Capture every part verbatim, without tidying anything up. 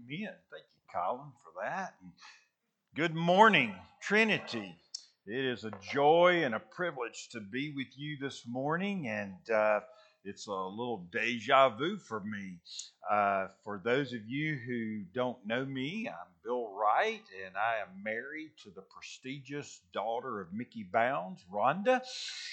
Amen. Thank you, Colin, for that. And good morning, Trinity. It is a joy and a privilege to be with you this morning, and uh, it's a little deja vu for me. Uh, for those of you who don't know me, I'm Bill Wright, and I am married to the prestigious daughter of Mickey Bounds, Rhonda.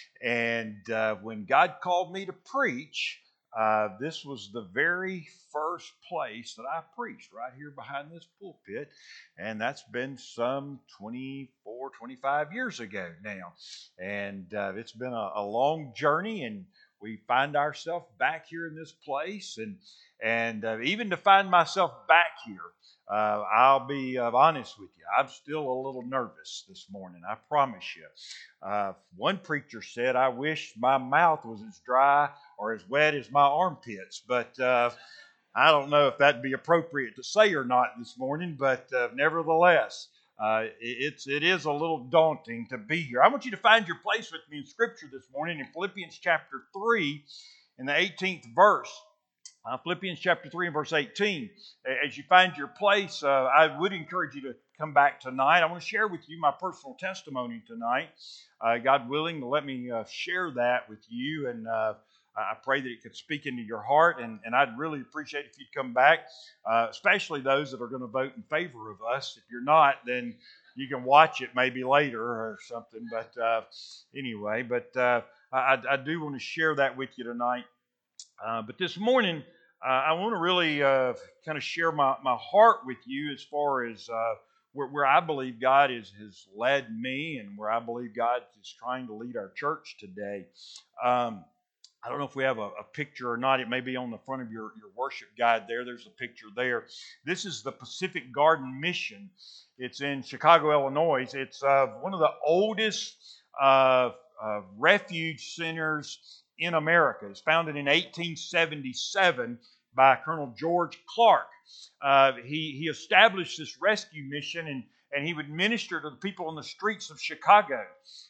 And uh, when God called me to preach, Uh, this was the very first place that I preached, right here behind this pulpit. And that's been some twenty-four, twenty-five years ago now. And uh, it's been a, a long journey, and we find ourselves back here in this place. And, and uh, even to find myself back here, uh, I'll be uh, honest with you, I'm still a little nervous this morning, I promise you. Uh, one preacher said, I wish my mouth was as dry or as wet as my armpits. But uh, I don't know if that'd be appropriate to say or not this morning, but uh, nevertheless, uh, it's, it is a little daunting to be here. I want you to find your place with me in Scripture this morning in Philippians chapter three in the eighteenth verse. Uh, Philippians chapter three and verse eighteen. As you find your place, uh, I would encourage you to come back tonight. I want to share with you my personal testimony tonight. Uh, God willing to let me uh, share that with you, and uh, I pray that it could speak into your heart, and, and I'd really appreciate if you'd come back, uh, especially those that are going to vote in favor of us. If you're not, then you can watch it maybe later or something. But uh, anyway, but uh, I, I do want to share that with you tonight. Uh, but this morning, uh, I want to really uh, kind of share my, my heart with you as far as uh, where, where I believe God is, has led me and where I believe God is trying to lead our church today. Um, I don't know if we have a, a picture or not. It may be on the front of your, your worship guide there. There's a picture there. This is the Pacific Garden Mission. It's in Chicago, Illinois. It's uh, one of the oldest uh, uh, refuge centers in America. It's founded in eighteen seventy-seven by Colonel George Clark. Uh, he, he established this rescue mission, and, and he would minister to the people on the streets of Chicago.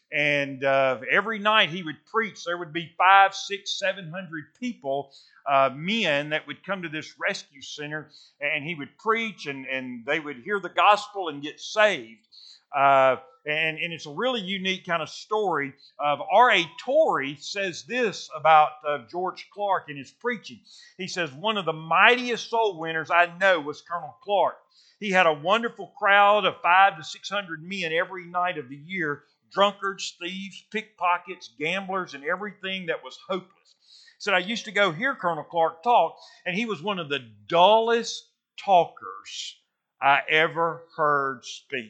And uh, every night he would preach. There would be five, six, seven hundred people, uh, men that would come to this rescue center, and he would preach, and, and they would hear the gospel and get saved. Uh, and, and it's a really unique kind of story. Of R A Torrey says this about uh, George Clark in his preaching. He says, one of the mightiest soul winners I know was Colonel Clark. He had a wonderful crowd of five to six hundred men every night of the year. Drunkards, thieves, pickpockets, gamblers, and everything that was hopeless. He said, I used to go hear Colonel Clark talk, and he was one of the dullest talkers I ever heard speak.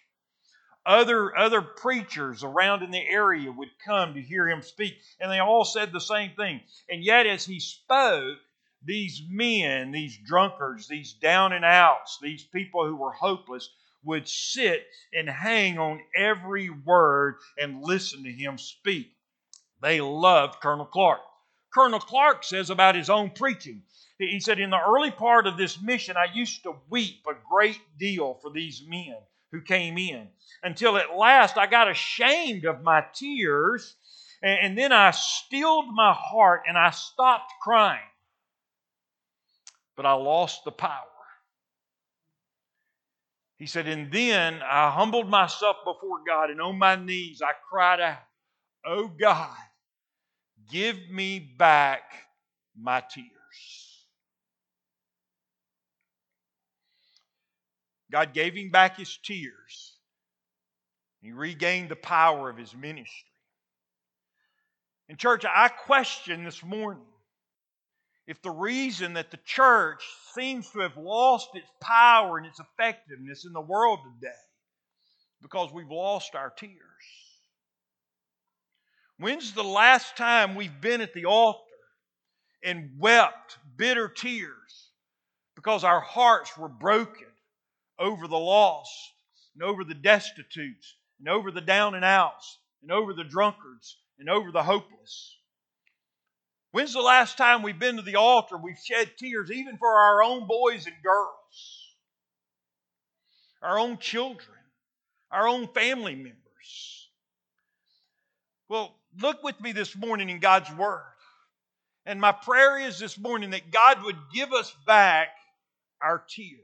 Other, other preachers around in the area would come to hear him speak, and they all said the same thing. And yet as he spoke, these men, these drunkards, these down and outs, these people who were hopeless, would sit and hang on every word and listen to him speak. They loved Colonel Clark. Colonel Clark says about his own preaching, he said, in the early part of this mission, I used to weep a great deal for these men who came in, until at last I got ashamed of my tears, and then I stilled my heart and I stopped crying. But I lost the power. He said, and then I humbled myself before God, and on my knees I cried out, oh God, give me back my tears. God gave him back his tears. He regained the power of his ministry. In church, I question this morning if the reason that the church seems to have lost its power and its effectiveness in the world today is because we've lost our tears. When's the last time we've been at the altar and wept bitter tears because our hearts were broken over the lost and over the destitutes and over the down and outs and over the drunkards and over the hopeless? When's the last time we've been to the altar, we've shed tears even for our own boys and girls, our own children, our own family members? Well, look with me this morning in God's Word. And my prayer is this morning that God would give us back our tears.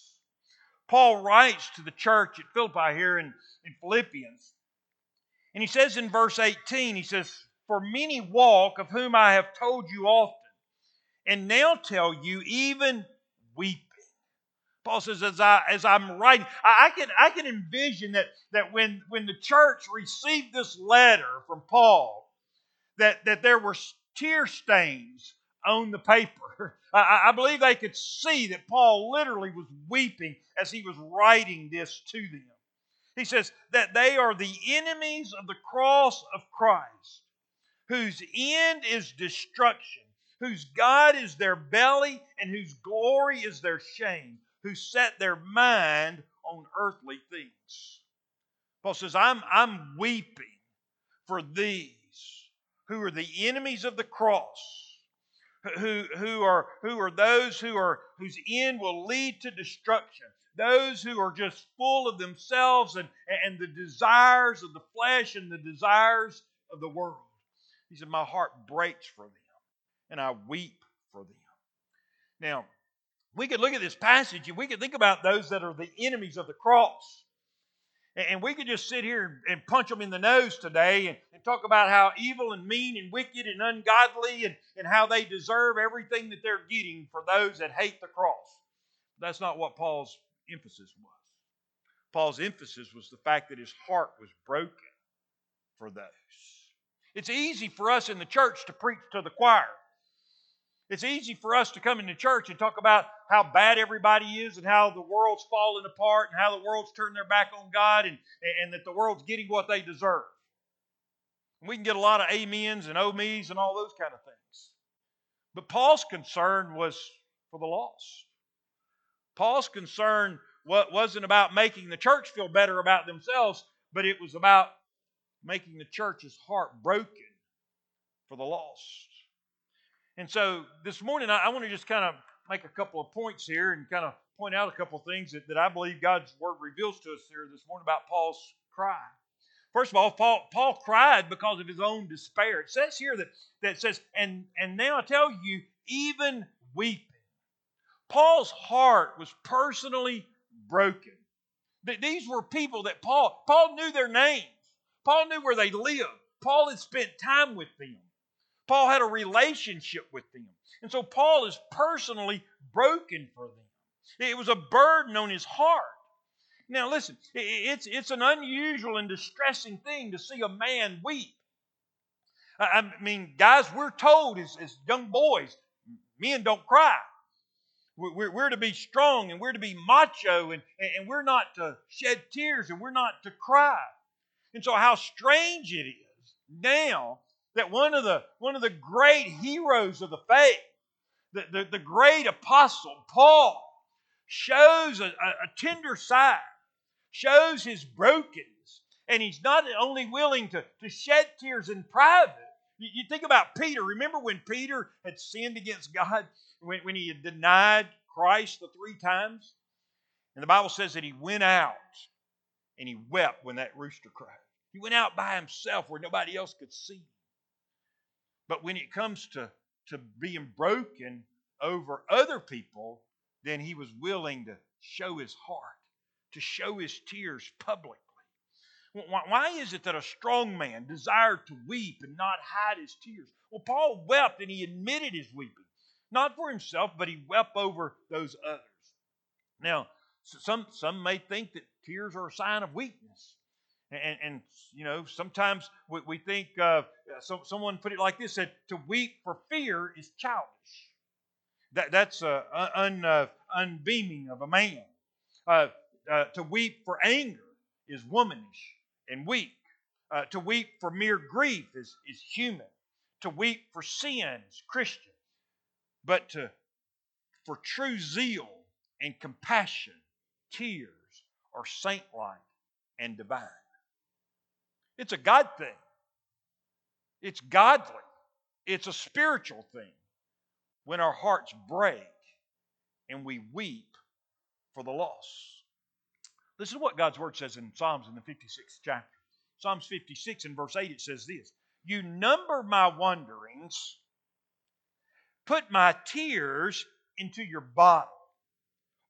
Paul writes to the church at Philippi here in, in Philippians, and he says in verse eighteen, he says, "For many walk, of whom I have told you often, and now tell you, even weeping." Paul says, as, I, as I'm writing, I, I, can, I can envision that, that when, when the church received this letter from Paul, that, that there were tear stains on the paper. I, I believe they could see that Paul literally was weeping as he was writing this to them. He says that they are the enemies of the cross of Christ, whose end is destruction, whose God is their belly, and whose glory is their shame, who set their mind on earthly things. Paul says, I'm, I'm weeping for these who are the enemies of the cross, who, who, are, who are those who are, whose end will lead to destruction, those who are just full of themselves and, and the desires of the flesh and the desires of the world. He said, my heart breaks for them, and I weep for them. Now, we could look at this passage and we could think about those that are the enemies of the cross. And we could just sit here and punch them in the nose today and, and talk about how evil and mean and wicked and ungodly and, and how they deserve everything that they're getting for those that hate the cross. That's not what Paul's emphasis was. Paul's emphasis was the fact that his heart was broken for those. It's easy for us in the church to preach to the choir. It's easy for us to come into church and talk about how bad everybody is and how the world's falling apart and how the world's turned their back on God and, and that the world's getting what they deserve. And we can get a lot of amens and oh me's and all those kind of things. But Paul's concern was for the lost. Paul's concern wasn't about making the church feel better about themselves, but it was about making the church's heart broken for the lost. And so this morning, I, I want to just kind of make a couple of points here and kind of point out a couple of things that, that I believe God's Word reveals to us here this morning about Paul's cry. First of all, Paul, Paul cried because of his own despair. It says here that, that it says, and, and now I tell you, even weeping. Paul's heart was personally broken. These were people that Paul, Paul knew their names. Paul knew where they lived. Paul had spent time with them. Paul had a relationship with them. And so Paul is personally broken for them. It was a burden on his heart. Now listen, it's, it's an unusual and distressing thing to see a man weep. I mean, guys, we're told as, as young boys, men don't cry. We're, we're to be strong and we're to be macho and, and we're not to shed tears and we're not to cry. And so how strange it is now that one of the one of the great heroes of the faith, the, the, the great apostle Paul, shows a, a, a tender side, shows his brokenness, and he's not only willing to, to shed tears in private. You, you think about Peter. Remember when Peter had sinned against God, when, when he had denied Christ the three times? And the Bible says that he went out and he wept when that rooster crowed. He went out by himself where nobody else could see him. But when it comes to, to being broken over other people, then he was willing to show his heart, to show his tears publicly. Why is it that a strong man desired to weep and not hide his tears? Well, Paul wept and he admitted his weeping. Not for himself, but he wept over those others. Now, some, some may think that tears are a sign of weakness. And, and you know, sometimes we, we think, uh, so, someone put it like this, said, to weep for fear is childish. That, that's uh, un, uh, unbeaming of a man. Uh, uh, to weep for anger is womanish and weak. Uh, to weep for mere grief is, is human. To weep for sin is Christian. But to, for true zeal and compassion, tears are saint-like and divine. It's a God thing. It's godly. It's a spiritual thing when our hearts break and we weep for the lost. This is what God's Word says in Psalms in the fifty-sixth chapter. Psalms fifty-six and verse eight, it says this: You number my wanderings, put my tears into your bottle.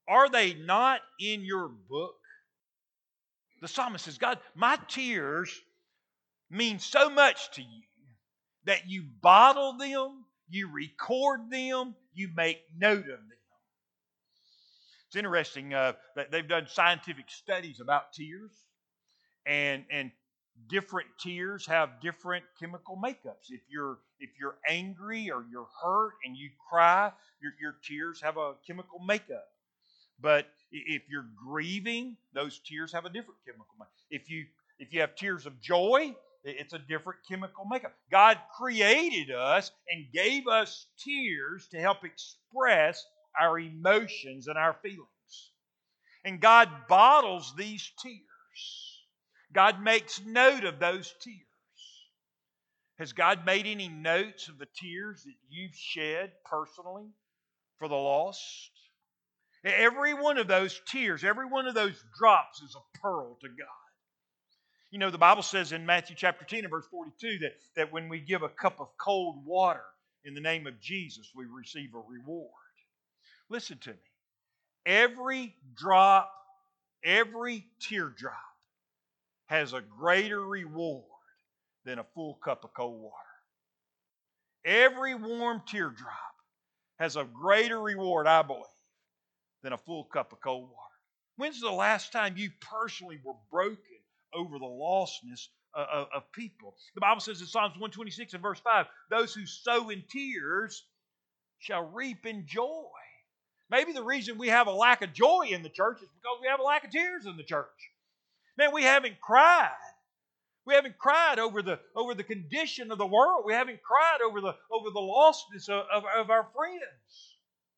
Are they not in your book? The psalmist says, God, my tears mean so much to you that you bottle them, you record them, you make note of them. It's interesting uh, that they've done scientific studies about tears, and and different tears have different chemical makeups. If you're if you're angry or you're hurt and you cry, your, your tears have a chemical makeup. But if you're grieving, those tears have a different chemical makeup. If you if you have tears of joy, it's a different chemical makeup. God created us and gave us tears to help express our emotions and our feelings. And God bottles these tears. God makes note of those tears. Has God made any notes of the tears that you've shed personally for the lost? Every one of those tears, every one of those drops is a pearl to God. You know, the Bible says in Matthew chapter ten and verse forty-two that, that when we give a cup of cold water in the name of Jesus, we receive a reward. Listen to me. Every drop, every teardrop has a greater reward than a full cup of cold water. Every warm teardrop has a greater reward, I believe, than a full cup of cold water. When's the last time you personally were broken over the lostness of, of people? The Bible says in Psalms one twenty-six and verse five, those who sow in tears shall reap in joy. Maybe the reason we have a lack of joy in the church is because we have a lack of tears in the church. Man, we haven't cried. We haven't cried over the over the condition of the world. We haven't cried over the over the lostness of, of, of our friends.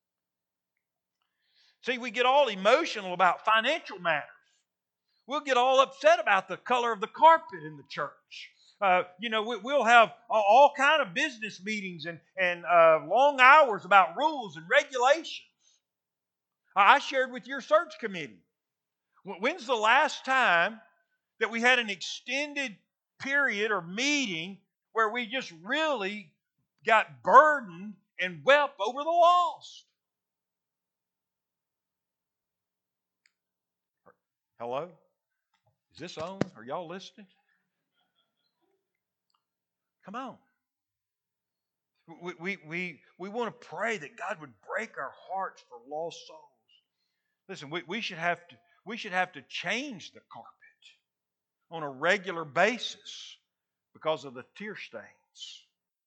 See, we get all emotional about financial matters. We'll get all upset about the color of the carpet in the church. Uh, you know, we, we'll have all kind of business meetings and, and uh, long hours about rules and regulations. I shared with your search committee. When's the last time that we had an extended period or meeting where we just really got burdened and wept over the lost? Hello? Is this on? Are y'all listening? Come on. We, we, we, we want to pray that God would break our hearts for lost souls. Listen, we, we should have to we should have to change the carpet on a regular basis because of the tear stains.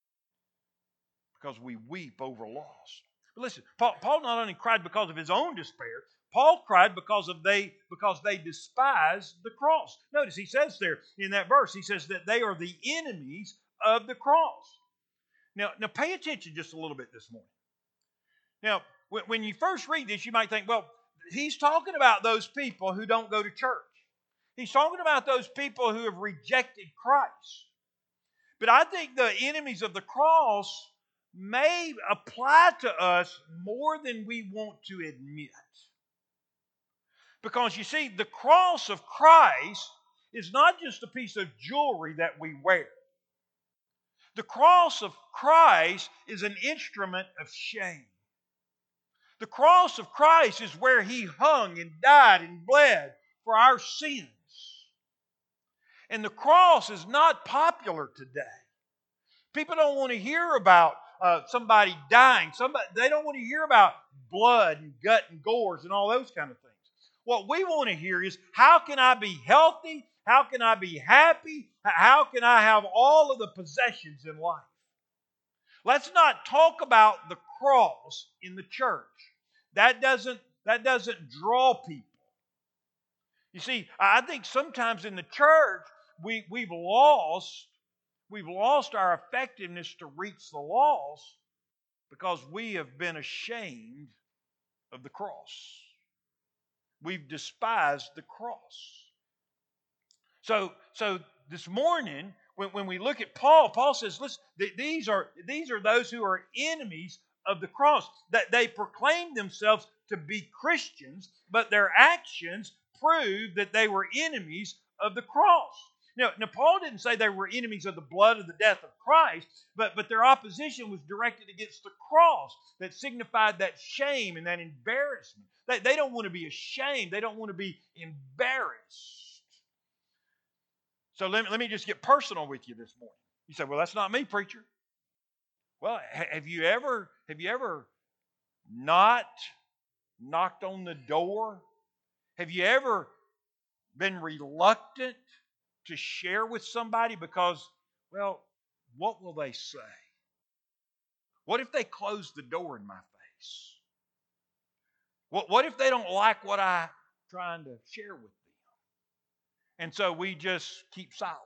Because we weep over loss. But listen, Paul, Paul not only cried because of his own despair, Paul cried because of they because they despised the cross. Notice he says there in that verse, he says that they are the enemies of the cross. Now, now pay attention just a little bit this morning. Now, when, when you first read this, you might think, well, he's talking about those people who don't go to church. He's talking about those people who have rejected Christ. But I think the enemies of the cross may apply to us more than we want to admit. Because you see, the cross of Christ is not just a piece of jewelry that we wear. The cross of Christ is an instrument of shame. The cross of Christ is where He hung and died and bled for our sins. And the cross is not popular today. People don't want to hear about uh, somebody dying. Somebody, they don't want to hear about blood and gut and gores and all those kind of things. What we want to hear is, how can I be healthy? How can I be happy? How can I have all of the possessions in life? Let's not talk about the cross in the church. That doesn't, that doesn't draw people. You see, I think sometimes in the church, we, we've lost We've lost our effectiveness to reach the lost because we have been ashamed of the cross. We've despised the cross. So, so this morning, when, when we look at Paul, Paul says, listen, these are, these are those who are enemies of the cross. That they proclaim themselves to be Christians, but their actions prove that they were enemies of the cross. Now, now, Paul didn't say they were enemies of the blood of the death of Christ, but, but their opposition was directed against the cross that signified that shame and that embarrassment. They, they don't want to be ashamed. They don't want to be embarrassed. So let me, let me just get personal with you this morning. You say, well, that's not me, preacher. Well, have you ever, have you ever not knocked on the door? Have you ever been reluctant to share with somebody because, well, what will they say? What if they close the door in my face? What, what if they don't like what I'm trying to share with them? And so we just keep silent.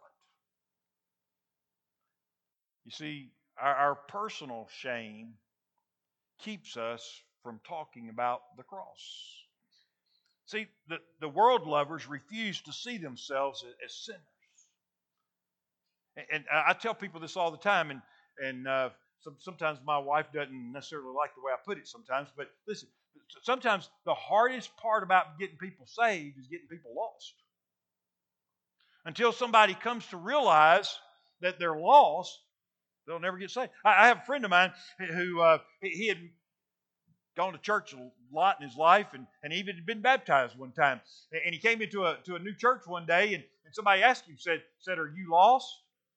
You see, our, our personal shame keeps us from talking about the cross. See, the, the world lovers refuse to see themselves as, as sinners. And, and I tell people this all the time, and, and uh, some, sometimes my wife doesn't necessarily like the way I put it sometimes, but listen, sometimes the hardest part about getting people saved is getting people lost. Until somebody comes to realize that they're lost, they'll never get saved. I, I have a friend of mine who uh, he had gone to church a lot in his life, and, and even had been baptized one time. And he came into a to a new church one day, and, and somebody asked him, said, said, "Are you lost?"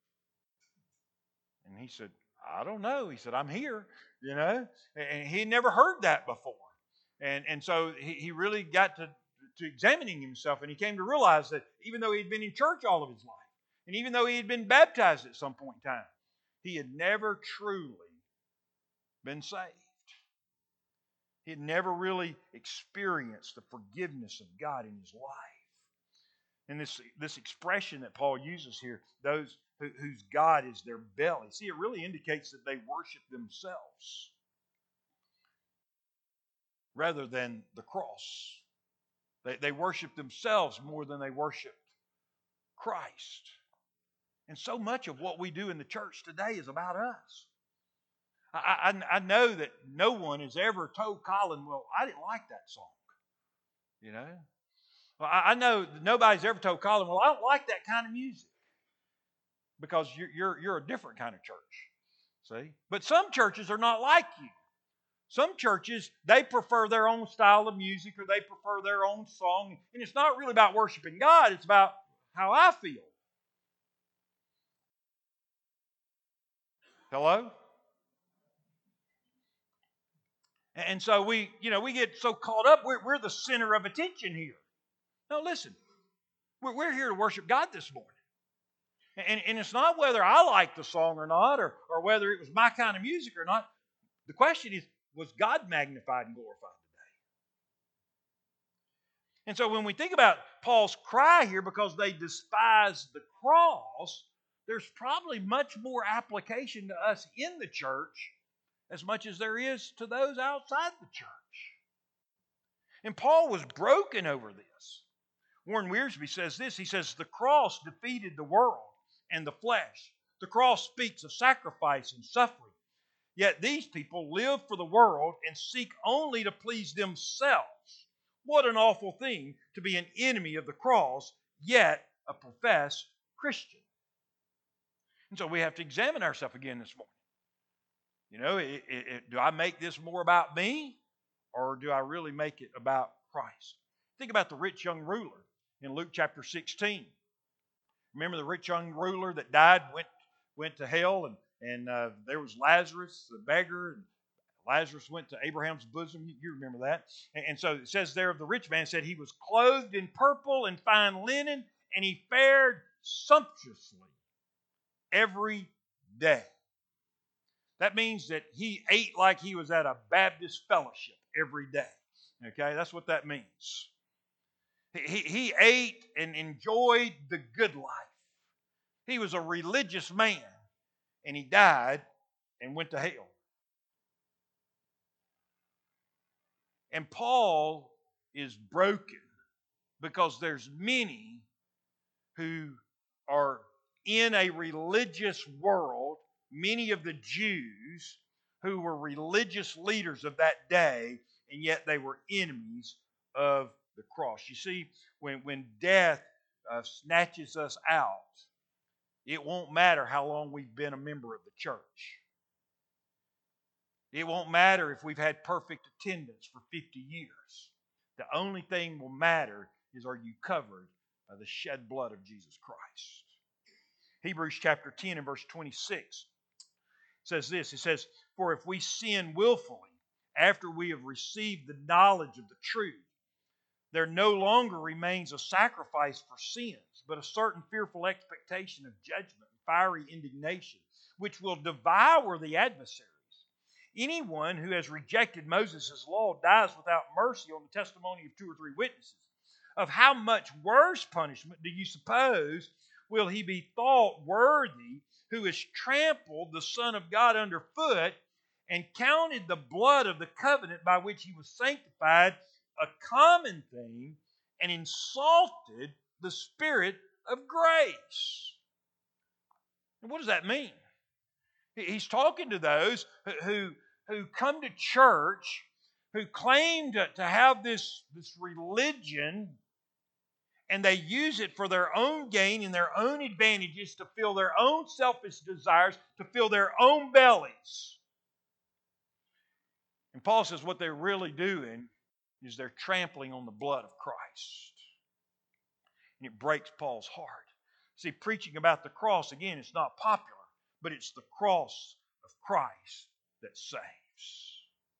And he said, "I don't know." He said, "I'm here," you know. And he had never heard that before. And, and so he, he really got to, to examining himself, and he came to realize that even though he'd been in church all of his life, and even though he had been baptized at some point in time, he had never truly been saved. He had never really experienced the forgiveness of God in his life. And this, this expression that Paul uses here, those who, whose God is their belly, see, it really indicates that they worship themselves rather than the cross. They, they worship themselves more than they worship Christ. And so much of what we do in the church today is about us. I, I, I know that no one has ever told Colin, well, I didn't like that song. You know? Well, I, I know nobody's ever told Colin, well, I don't like that kind of music. Because you're, you're, you're a different kind of church. See? But some churches are not like you. Some churches, they prefer their own style of music, or they prefer their own song. And it's not really about worshiping God, it's about how I feel. Hello? And so we, you know, we get so caught up, we're, we're the center of attention here. No, listen, we're, we're here to worship God this morning. And, and it's not whether I like the song or not, or, or whether it was my kind of music or not. The question is, was God magnified and glorified today? And so when we think about Paul's cry here, because they despise the cross, there's probably much more application to us in the church as much as there is to those outside the church. And Paul was broken over this. Warren Wiersbe says this. He says, the cross defeated the world and the flesh. The cross speaks of sacrifice and suffering. Yet these people live for the world and seek only to please themselves. What an awful thing to be an enemy of the cross, yet a professed Christian. And so we have to examine ourselves again this morning. You know, it, it, it, do I make this more about me, or do I really make it about Christ? Think about the rich young ruler in Luke chapter sixteen. Remember the rich young ruler that died, went, went to hell, and, and uh, there was Lazarus, the beggar, and Lazarus went to Abraham's bosom. You remember that. And, and so it says there of the rich man, said he was clothed in purple and fine linen, and he fared sumptuously every day. That means that he ate like he was at a Baptist fellowship every day. Okay, that's what that means. He, he ate and enjoyed the good life. He was a religious man, and he died and went to hell. And Paul is broken because there's many who are in a religious world, many of the Jews who were religious leaders of that day, and yet they were enemies of the cross. You see, when, when death uh, snatches us out, it won't matter how long we've been a member of the church. It won't matter if we've had perfect attendance for fifty years. The only thing will matter is, are you covered by the shed blood of Jesus Christ? Hebrews chapter ten and verse twenty-six says this. It says, "For if we sin willfully after we have received the knowledge of the truth, there no longer remains a sacrifice for sins, but a certain fearful expectation of judgment and fiery indignation, which will devour the adversaries. Anyone who has rejected Moses' law dies without mercy on the testimony of two or three witnesses. Of how much worse punishment do you suppose will he be thought worthy who has trampled the Son of God underfoot and counted the blood of the covenant by which he was sanctified a common thing and insulted the Spirit of grace?" And what does that mean? He's talking to those who, who come to church, who claim to, to have this, this religion, and they use it for their own gain and their own advantages, to fill their own selfish desires, to fill their own bellies. And Paul says what they're really doing is they're trampling on the blood of Christ. And it breaks Paul's heart. See, preaching about the cross, again, it's not popular, but it's the cross of Christ that saves.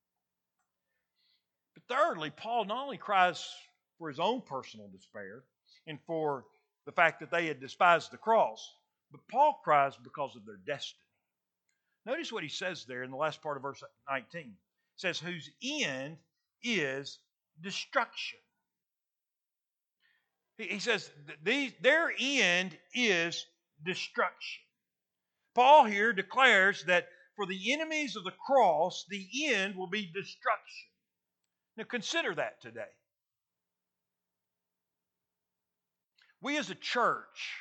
But thirdly, Paul not only cries for his own personal despair and for the fact that they had despised the cross, but Paul cries because of their destiny. Notice what he says there in the last part of verse nineteen. It says, "Whose end is destruction." He says these, their end is destruction. Paul here declares that for the enemies of the cross, the end will be destruction. Now consider that today. We as a church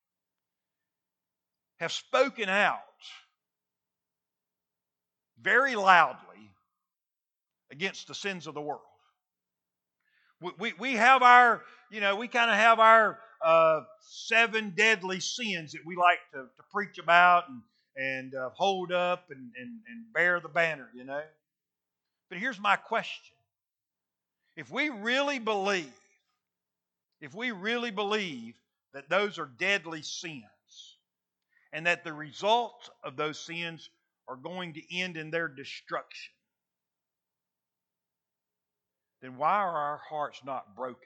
have spoken out very loudly against the sins of the world. We, we, we have our, you know, we kind of have our uh, seven deadly sins that we like to, to preach about and, and uh, hold up and, and, and bear the banner, you know. But here's my question. If we really believe, if we really believe that those are deadly sins and that the results of those sins are going to end in their destruction, then why are our hearts not broken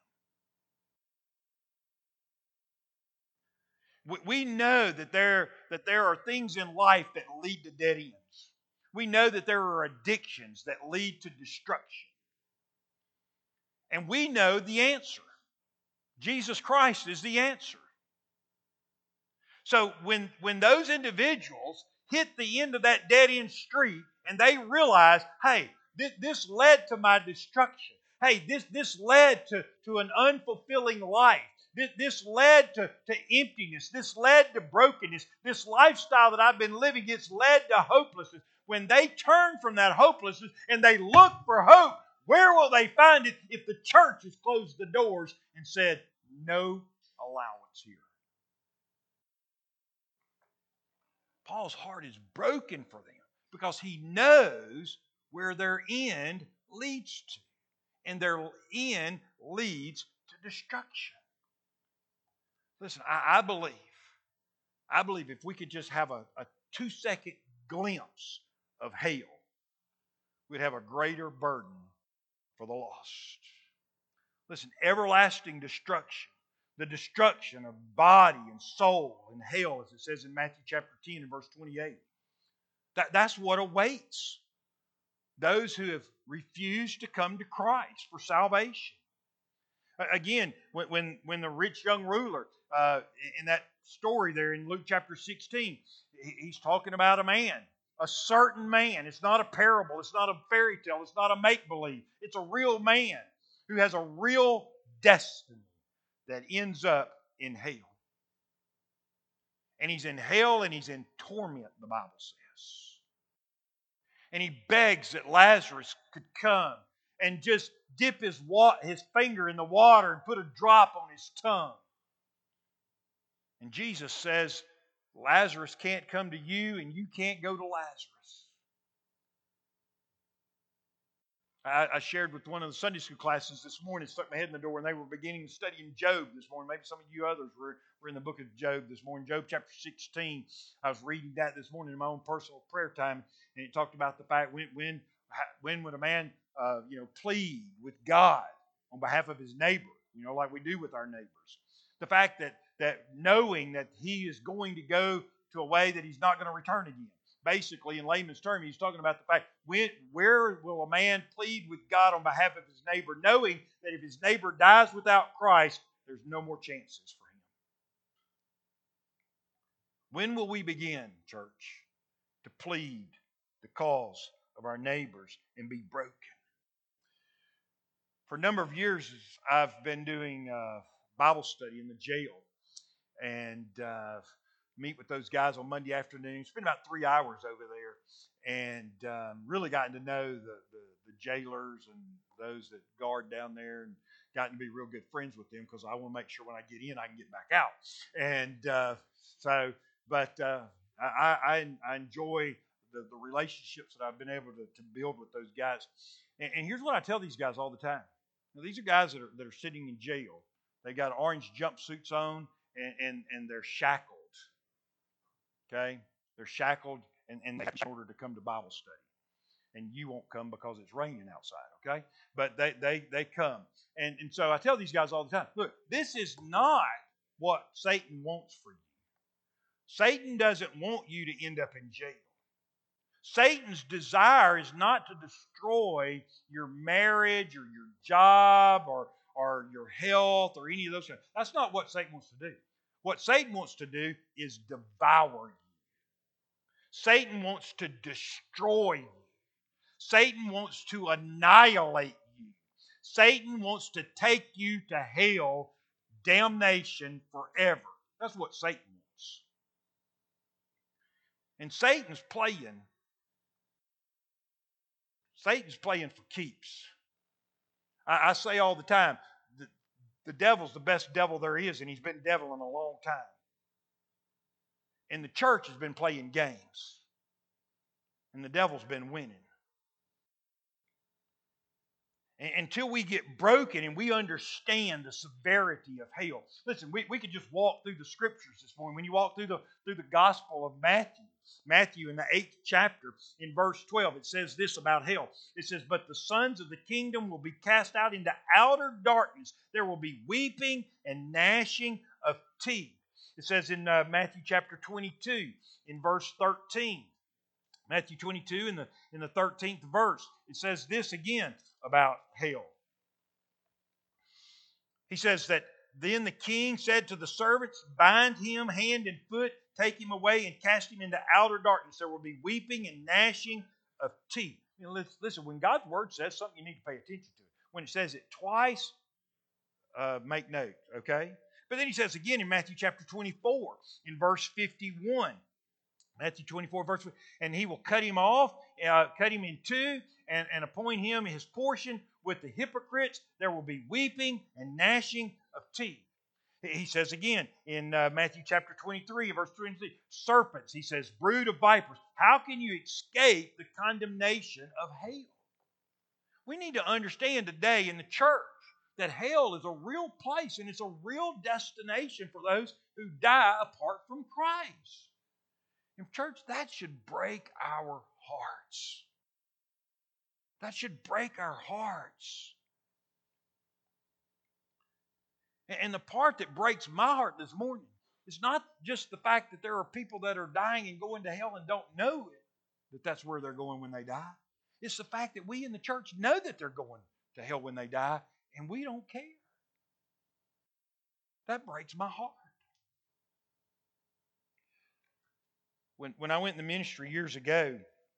for them? We know that there, that there are things in life that lead to dead ends. We know that there are addictions that lead to destruction. And we know the answer. Jesus Christ is the answer. So when, when those individuals hit the end of that dead end street and they realize, hey, this, this led to my destruction. Hey, this, this led to, to an unfulfilling life. This, this led to, to emptiness. This led to brokenness. This lifestyle that I've been living, it's led to hopelessness. When they turn from that hopelessness and they look for hope, where will they find it if the church has closed the doors and said, no allowance here? Paul's heart is broken for them because he knows where their end leads to. And their end leads to destruction. Listen, I, I believe, I believe if we could just have a, a two-second glimpse of hell, we'd have a greater burden for the lost. Listen, everlasting destruction, the destruction of body and soul and hell, as it says in Matthew chapter ten and verse twenty-eight. That, that's what awaits those who have refused to come to Christ for salvation. Again, when, when, when the rich young ruler, uh, in that story there in Luke chapter sixteen, he's talking about a man, a certain man. It's not a parable. It's not a fairy tale. It's not a make-believe. It's a real man who has a real destiny that ends up in hell. And he's in hell and he's in torment, the Bible says. And he begs that Lazarus could come and just dip his wa- his finger in the water and put a drop on his tongue. And Jesus says, Lazarus can't come to you and you can't go to Lazarus. I, I shared with one of the Sunday school classes this morning, stuck my head in the door, and they were beginning to study in Job this morning. Maybe some of you others were, were in the book of Job this morning. Job chapter sixteen. I was reading that this morning in my own personal prayer time, and it talked about the fact when when when would a man uh, you know plead with God on behalf of his neighbor, you know, like we do with our neighbors. The fact that that knowing that he is going to go to a way that he's not going to return again. Basically, in layman's terms, he's talking about the fact, when, where will a man plead with God on behalf of his neighbor, knowing that if his neighbor dies without Christ, there's no more chances for him. When will we begin, church, to plead the cause of our neighbors and be broken? For a number of years, I've been doing uh, Bible study in the jail, and uh, meet with those guys on Monday afternoon. Spend about three hours over there, and um, really gotten to know the, the the jailers and those that guard down there, and gotten to be real good friends with them because I want to make sure when I get in, I can get back out. And uh, so, but uh, I, I I enjoy the, the relationships that I've been able to, to build with those guys. And, and here's what I tell these guys all the time. Now, these are guys that are that are sitting in jail. They got orange jumpsuits on, and, and, and they're shackled. Okay? They're shackled, and, and they have in order to come to Bible study. And you won't come because it's raining outside, okay? But they they they come. And, and so I tell these guys all the time, look, this is not what Satan wants for you. Satan doesn't want you to end up in jail. Satan's desire is not to destroy your marriage or your job or, or your health or any of those things. That's not what Satan wants to do. What Satan wants to do is devour you. Satan wants to destroy you. Satan wants to annihilate you. Satan wants to take you to hell, damnation forever. That's what Satan wants. And Satan's playing. Satan's playing for keeps. I, I say all the time, the, the devil's the best devil there is, and he's been deviling a long time. And the church has been playing games. And the devil's been winning. Until we get broken and we understand the severity of hell. Listen, we, we could just walk through the scriptures this morning. When you walk through the through the Gospel of Matthew, Matthew in the eighth chapter, in verse twelve, it says this about hell. It says, "But the sons of the kingdom will be cast out into outer darkness. There will be weeping and gnashing of teeth." It says in uh, Matthew chapter twenty-two, in verse thirteen. Matthew twenty-two, in the, in the thirteenth verse, it says this again about hell. He says that, "Then the king said to the servants, bind him hand and foot, take him away and cast him into outer darkness. There will be weeping and gnashing of teeth." You know, listen, when God's word says something, you need to pay attention to it. When it says it twice, uh, make note, okay? But then he says again in Matthew chapter twenty-four, in verse fifty-one, Matthew twenty-four, verse, "And he will cut him off, uh, cut him in two, and, and appoint him his portion with the hypocrites. There will be weeping and gnashing of teeth." He says again in uh, Matthew chapter twenty-three, verse twenty-three, "Serpents," he says, "brood of vipers, how can you escape the condemnation of hell?" We need to understand today in the church that hell is a real place and it's a real destination for those who die apart from Christ. And church, that should break our hearts. That should break our hearts. And the part that breaks my heart this morning is not just the fact that there are people that are dying and going to hell and don't know it, that that's where they're going when they die. It's the fact that we in the church know that they're going to hell when they die, and we don't care. That breaks my heart. When, when I went in the ministry years ago,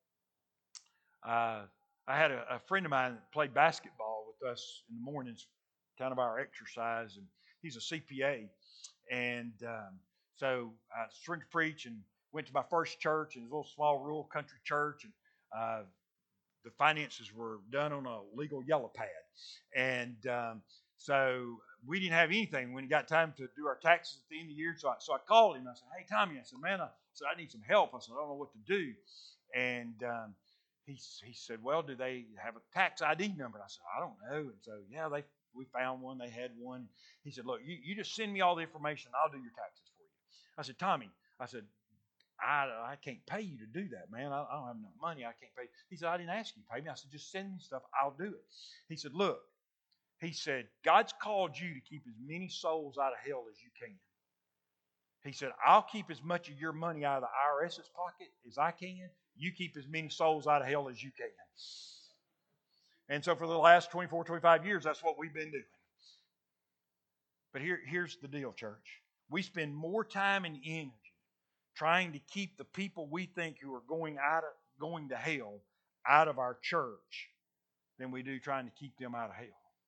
uh, I had a, a friend of mine that played basketball with us in the mornings, kind of our exercise, and he's a C P A. And um, so I started to preach and went to my first church, and it was a little small rural country church, and uh, the finances were done on a legal yellow pad. And um, So we didn't have anything when it got time to do our taxes at the end of the year. So I, so I called him. I said, hey, Tommy, I said, man, I, said, I need some help. I said, I don't know what to do. And um, he, he said, well, do they have a tax I D number? And I said, I don't know. And so, yeah, they we found one. They had one. He said, look, you, you just send me all the information. I'll do your taxes for you. I said, Tommy, I said, I, I can't pay you to do that, man. I, I don't have enough money. I can't pay you. He said, I didn't ask you to pay me. I said, just send me stuff. I'll do it. He said, look, he said, God's called you to keep as many souls out of hell as you can. He said, I'll keep as much of your money out of the I R S's pocket as I can. You keep as many souls out of hell as you can. And so for the last twenty-four, twenty-five years, that's what we've been doing. But here, here's the deal, church. We spend more time and energy trying to keep the people we think who are going out of going to hell out of our church than we do trying to keep them out of hell.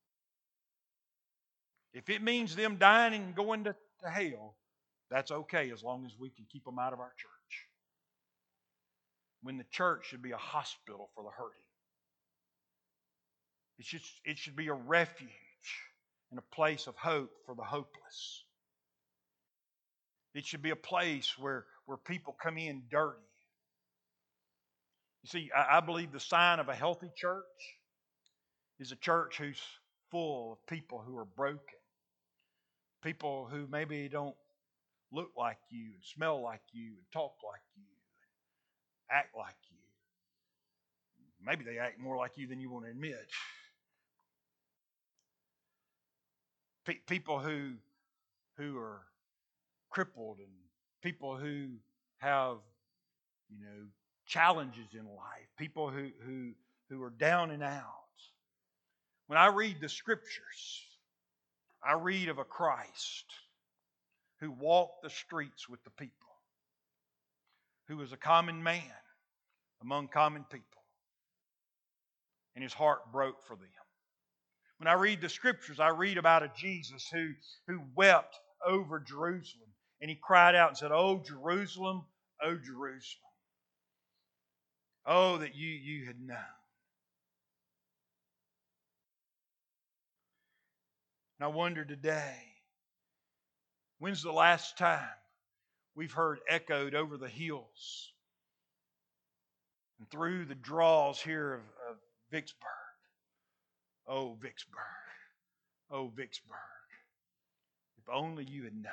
If it means them dying and going to, to hell, that's okay as long as we can keep them out of our church. When the church should be a hospital for the hurting. It should, it should be a refuge and a place of hope for the hopeless. It should be a place where, where people come in dirty. You see, I, I believe the sign of a healthy church is a church who's full of people who are broken. People who maybe don't look like you and smell like you and talk like you and act like you. Maybe they act more like you than you want to admit. Pe- people who, who are crippled and people who have, you know, challenges in life. People who, who, who are down and out. When I read the scriptures, I read of a Christ who walked the streets with the people, who was a common man among common people, and his heart broke for them. When I read the scriptures, I read about a Jesus who, who wept over Jerusalem, and he cried out and said, "Oh, Jerusalem, oh, Jerusalem, oh, that you, you had known." And I wonder today, when's the last time we've heard echoed over the hills and through the draws here of, of Vicksburg? Oh, Vicksburg. Oh, Vicksburg. If only you had known.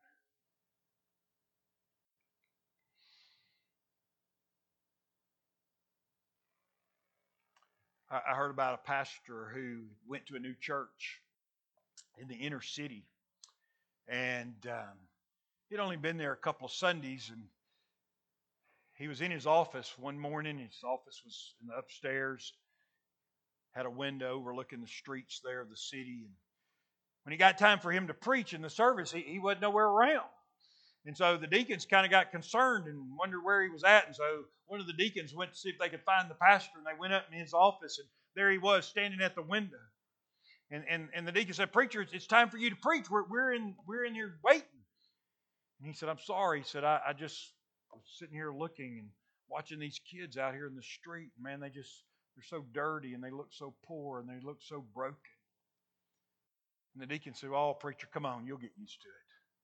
I, I heard about a pastor who went to a new church in the inner city. And um, he'd only been there a couple of Sundays. And he was in his office one morning. His office was in the upstairs. Had a window overlooking the streets there of the city. And when he got time for him to preach in the service, he, he wasn't nowhere around. And so the deacons kind of got concerned and wondered where he was at. And so one of the deacons went to see if they could find the pastor. And they went up in his office, and there he was standing at the window. And and, and the deacon said, "Preacher, it's, it's time for you to preach. We're, we're, in, we're in here waiting." And he said, "I'm sorry." He said, I, I just was sitting here looking and watching these kids out here in the street. Man, they just, they're so dirty and they look so poor and they look so broken. And the deacon said, "Oh, preacher, come on, you'll get used to it."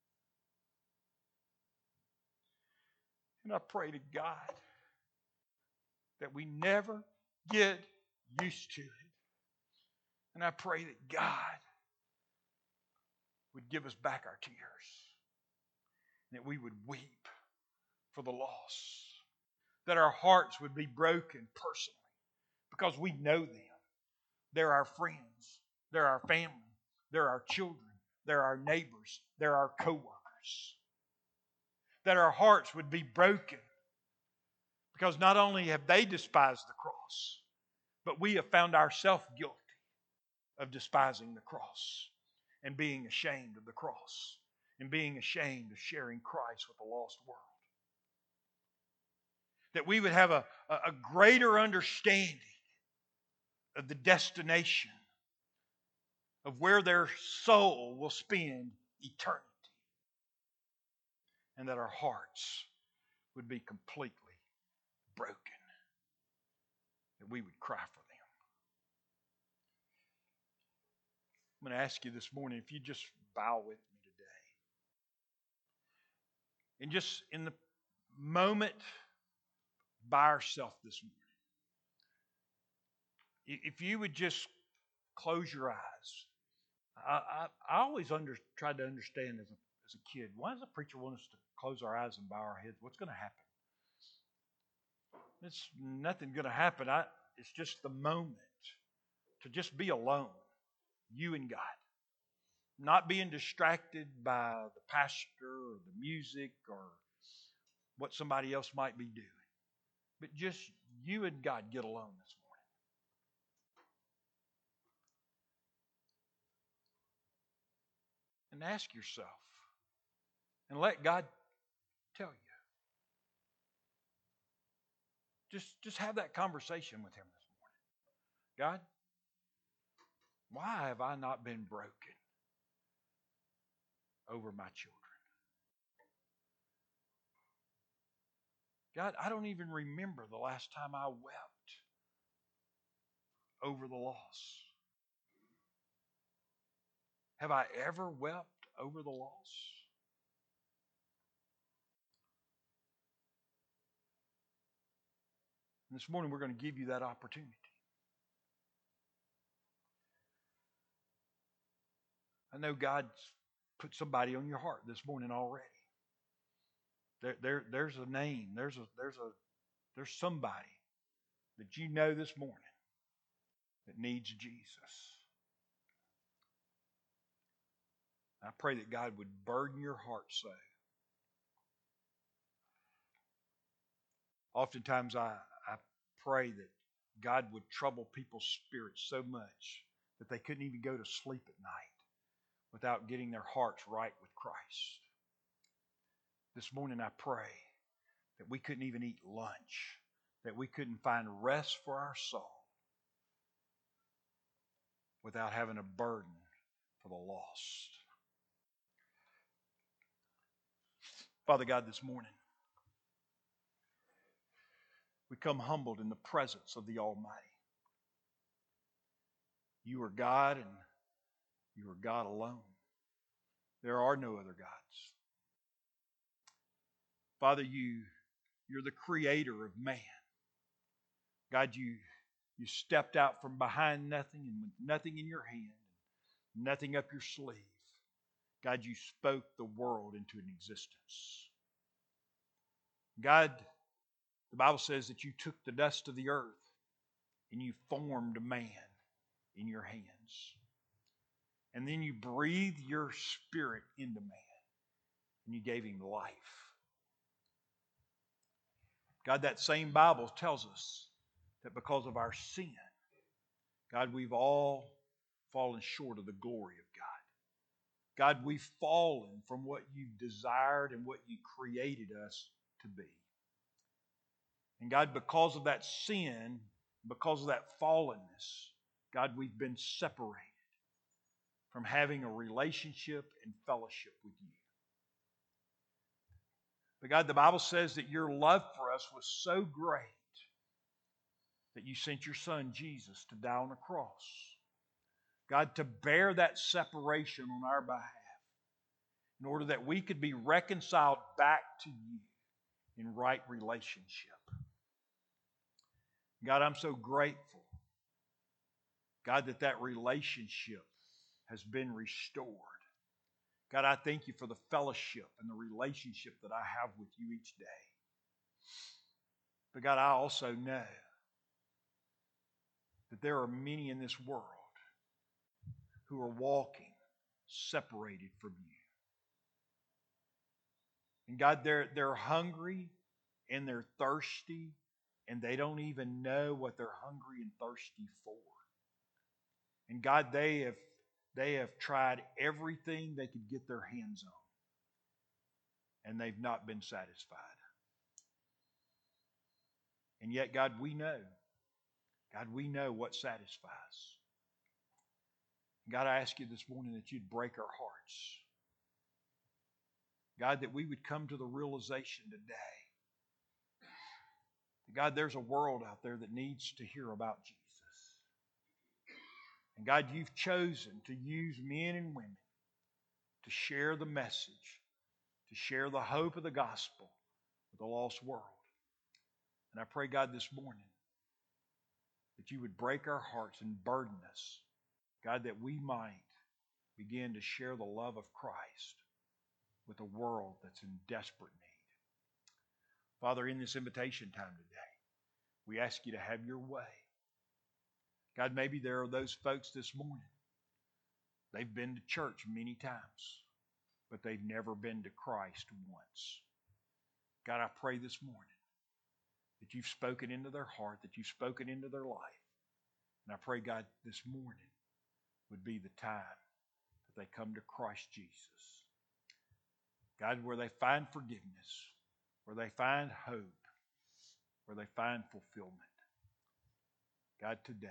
And I pray to God that we never get used to it. And I pray that God would give us back our tears. And that we would weep for the loss. That our hearts would be broken personally. Because we know them. They're our friends. They're our family. They're our children. They're our neighbors. They're our co-workers. That our hearts would be broken. Because not only have they despised the cross, but we have found ourselves guilty of despising the cross and being ashamed of the cross and being ashamed of sharing Christ with the lost world. That we would have a, a greater understanding of the destination of where their soul will spend eternity. And that our hearts would be completely broken. That we would cry for them. I'm going to ask you this morning if you just bow with me today. And just in the moment by ourselves this morning, if you would just close your eyes. I, I, I always under, tried to understand as a, as a kid, why does a preacher want us to close our eyes and bow our heads? What's going to happen? It's nothing going to happen. I, it's just the moment to just be alone, you and God. Not being distracted by the pastor or the music or what somebody else might be doing. But just you and God get alone this morning. And ask yourself and let God tell you. Just, just have that conversation with Him this morning. God, why have I not been broken over my children? God, I don't even remember the last time I wept over the loss. Have I ever wept over the loss? And this morning we're going to give you that opportunity. I know God's put somebody on your heart this morning already. There, there, there's a name. There's a, there's a, there's somebody that you know this morning that needs Jesus. I pray that God would burden your heart so. Oftentimes I, I pray that God would trouble people's spirits so much that they couldn't even go to sleep at night without getting their hearts right with Christ. This morning I pray that we couldn't even eat lunch, that we couldn't find rest for our soul without having a burden for the lost. Father God, this morning, we come humbled in the presence of the Almighty. You are God and you are God alone. There are no other gods. Father, you, you're the creator of man. God, you, you stepped out from behind nothing and with nothing in your hand, nothing up your sleeve. God, you spoke the world into an existence. God, the Bible says that you took the dust of the earth and you formed man in your hands. And then you breathed your spirit into man and you gave him life. God, that same Bible tells us that because of our sin, God, we've all fallen short of the glory of God. God, we've fallen from what you've desired and what you created us to be. And God, because of that sin, because of that fallenness, God, we've been separated from having a relationship and fellowship with you. But God, the Bible says that your love for us was so great that you sent your Son, Jesus, to die on the cross. God, to bear that separation on our behalf in order that we could be reconciled back to you in right relationship. God, I'm so grateful, God, that that relationship has been restored. God, I thank you for the fellowship and the relationship that I have with you each day. But God, I also know that there are many in this world who are walking separated from you. And God, they're, they're hungry and they're thirsty and they don't even know what they're hungry and thirsty for. And God, they have, they have tried everything they could get their hands on and they've not been satisfied. And yet, God, we know, God, we know what satisfies. God, I ask you this morning that you'd break our hearts. God, that we would come to the realization today that, God, there's a world out there that needs to hear about Jesus. And God, you've chosen to use men and women to share the message, to share the hope of the gospel with the lost world. And I pray, God, this morning that you would break our hearts and burden us, God, that we might begin to share the love of Christ with a world that's in desperate need. Father, in this invitation time today, we ask you to have your way. God, maybe there are those folks this morning. They've been to church many times, but they've never been to Christ once. God, I pray this morning that you've spoken into their heart, that you've spoken into their life. And I pray, God, this morning would be the time that they come to Christ Jesus. God, where they find forgiveness, where they find hope, where they find fulfillment. God, today,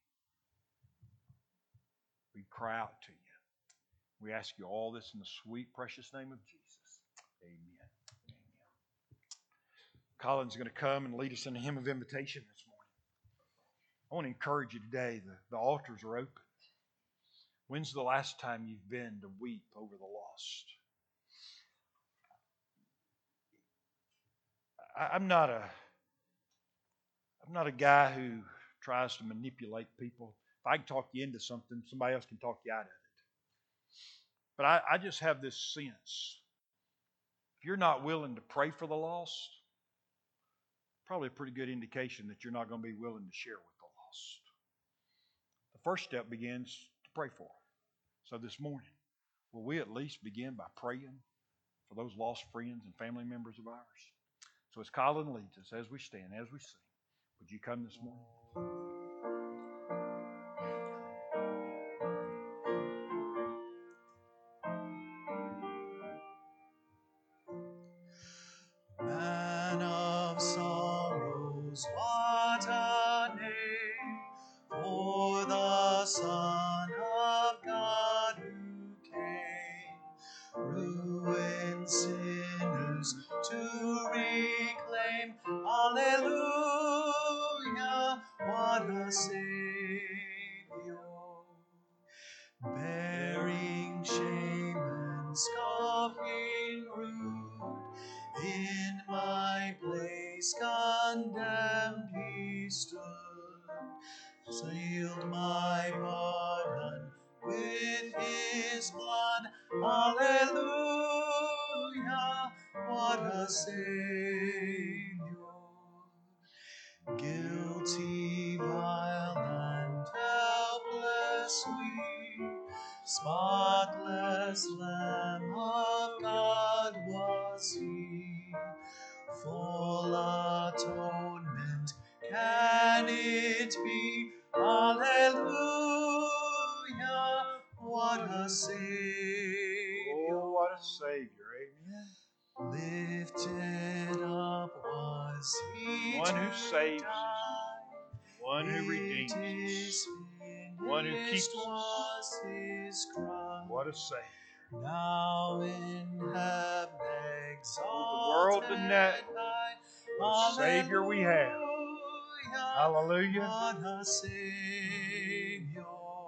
we cry out to you. We ask you all this in the sweet, precious name of Jesus. Amen. Amen. Colin's going to come and lead us in a hymn of invitation this morning. I want to encourage you today. The, the altars are open. When's the last time you've been to weep over the lost? I, I'm not a I'm not a guy who tries to manipulate people. If I can talk you into something, somebody else can talk you out of it. But I, I just have this sense. If you're not willing to pray for the lost, probably a pretty good indication that you're not going to be willing to share with the lost. The first step begins to pray for them. So this morning, will we at least begin by praying for those lost friends and family members of ours? So as Colin leads us, as we stand, as we sing, would you come this morning? Man of sorrows, what a name for the Son of God who came, ruined sinners to reclaim. Hallelujah, what a Savior, bearing shame and scoffing rude. In my place condemned he stood, sealed my pardon with his blood. Hallelujah, what a Savior, guilty, vile, and helpless we, spotless Lamb of God was he, full atonement can it be? Hallelujah, what a Savior. Oh, what a Savior, amen. Lifted up was he, One who saves to us, one who redeems it us, is one who keeps finished us. was his cry. What a Savior. Now in heaven exalted The world to know what a Savior we have. Hallelujah. What a Savior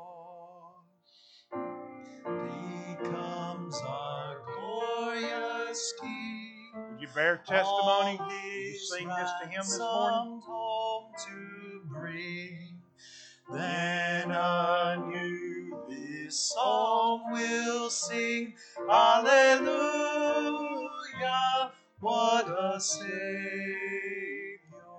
becomes our glorious King. Would you bear testimony? Would you sing this to Him this morning? Home to bring. Then anew this song will sing. Hallelujah, what a Savior.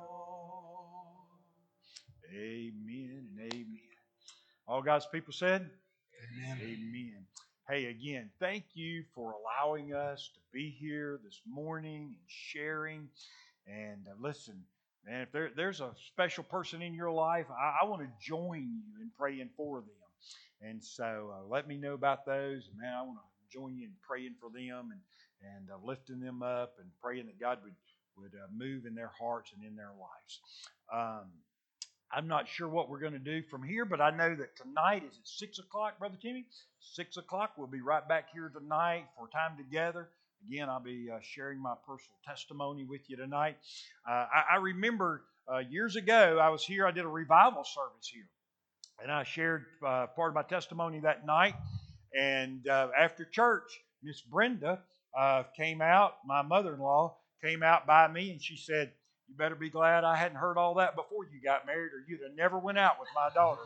Amen and amen. All God's people said? Amen. Amen. Hey, again, thank you for allowing us to be here this morning and sharing. And uh, listen, man, if there, there's a special person in your life, I, I want to join you in praying for them. And so uh, let me know about those. Man, I want to join you in praying for them and, and uh, lifting them up and praying that God would, would uh, move in their hearts and in their lives. Um, I'm not sure what we're going to do from here, but I know that tonight is at six o'clock, Brother Timmy. six o'clock. We'll be right back here tonight for time together. Again, I'll be uh, sharing my personal testimony with you tonight. Uh, I, I remember uh, years ago, I was here. I did a revival service here. and I shared uh, part of my testimony that night. And uh, after church, Miss Brenda uh, came out, my mother-in-law came out by me, and she said, "You better be glad I hadn't heard all that before you got married, or you'd have never went out with my daughter."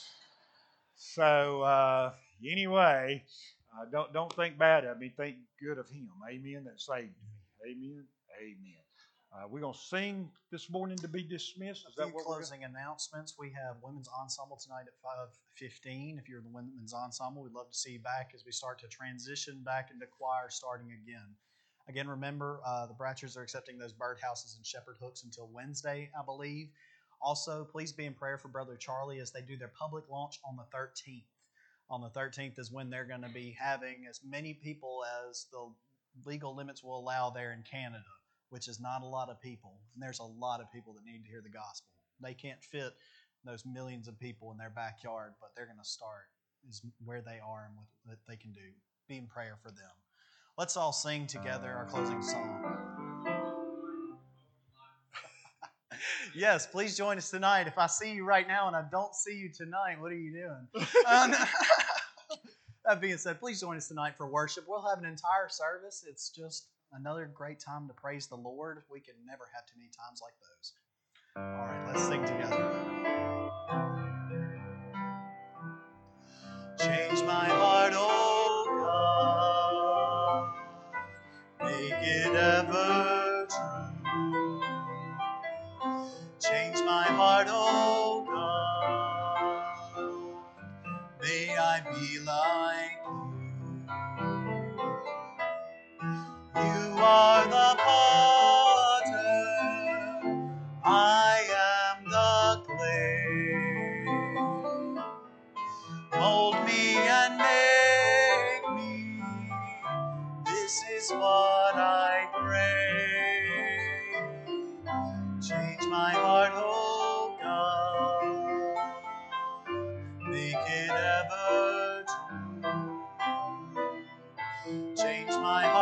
So uh, anyway, uh, don't don't think bad of me. Think good of Him. Amen. That saved me. Amen. Amen. Uh, we're gonna sing this morning to be dismissed. Is A that few what we're closing announcements. We have women's ensemble tonight at five fifteen. If you're in the women's ensemble, we'd love to see you back as we start to transition back into choir starting again. Again, remember, uh, the Bratchers are accepting those birdhouses and shepherd hooks until Wednesday, I believe. Also, please be in prayer for Brother Charlie as they do their public launch on the thirteenth. On the thirteenth is when they're going to be having as many people as the legal limits will allow there in Canada, which is not a lot of people. And there's a lot of people that need to hear the gospel. They can't fit those millions of people in their backyard, but they're going to start is where they are and what they can do. Be in prayer for them. Let's all sing together our closing song. Yes, please join us tonight. If I see you right now and I don't see you tonight, what are you doing? um, that being said, please join us tonight for worship. We'll have an entire service. It's just another great time to praise the Lord. We can never have too many times like those. All right, let's sing together. Change my heart, oh God, make it ever true. Change my heart, oh God, may I be like you. You are the potter, I am the clay. Mold me and make me, this is what I pray. Change my heart, oh God, make it ever true. Change my heart.